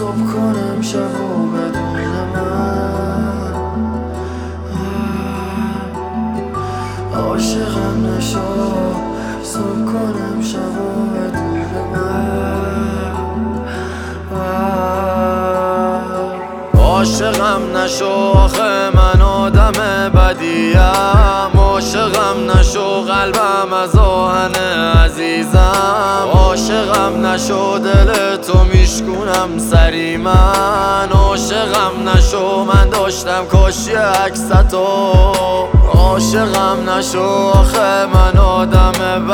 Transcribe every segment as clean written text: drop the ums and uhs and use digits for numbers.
صبح کنم شب و بدون من عاشقم نشو صبح کنم شب و بدون من عاشقم نشو آخه من آدم بدیم عاشقم نشو قلبم از آهن عزیزم عاشقم نشو دل تو میشکونم سری من عاشقم نشو من داشتم کاشی عکستو عاشقم نشو آخه من آدم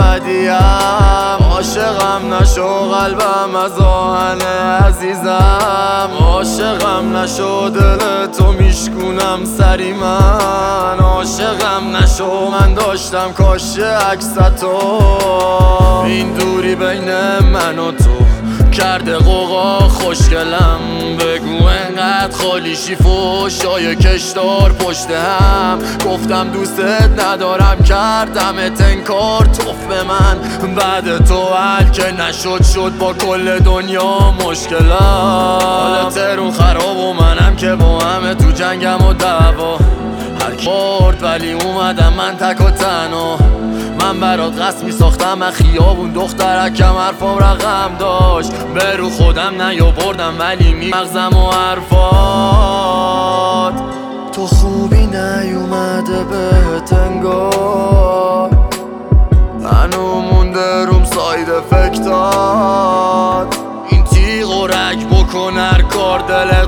بدیم عاشقم نشو قلبم از آهن عزیزم عاشقم نشو دل تو میشکونم سری من عاشقم نشو من داشتم کاشی عکستو این دوری بین من و تو کرده قوقا خوشگلم بگو انقدر خالیشی فوشای کشدار پشت هم گفتم دوستت ندارم کردمت انکار توف به من بعد تو حل که نشد شد با کل دنیا مشکلم حالا ترون خراب و منم که با همه تو جنگم و دعوا هر کی برد ولی اومدم من تک و تنها من برات قصد میساختم از خیابون دخترکم حرفام رقم داشت به رو خودم نیاوردم ولی مغزم و حرفات تو خوبی نیومده بهت انگار هنو مونده روم ساید افکتات این تیغ و رگ بکن هر کار دلت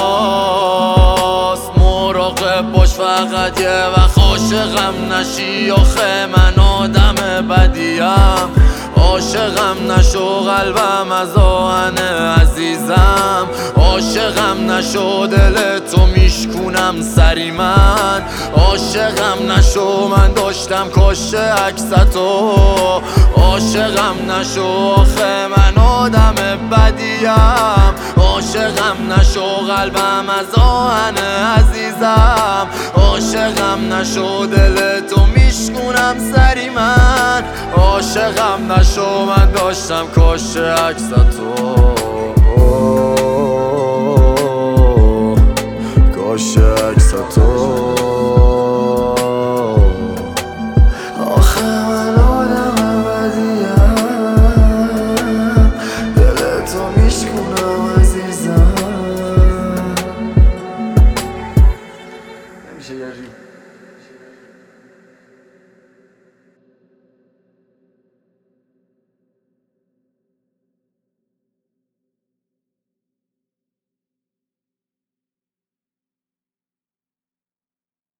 خواست مراقب باش فقط یه وقت عاشقم نشی آخه من آدم بدیم عاشقم نشو قلبم از آهن عزیزم عاشقم نشو دل تو میشکونم سری من عاشقم نشو من داشتم کاش عکستو عاشقم نشو آخه من آدم بدیم عاشقم نشو قلبم از آهن عزیزم عاشقم نشو دل تو میشکونم سری من عاشقم نشو من داشتم کاش عکستو کاش عکستو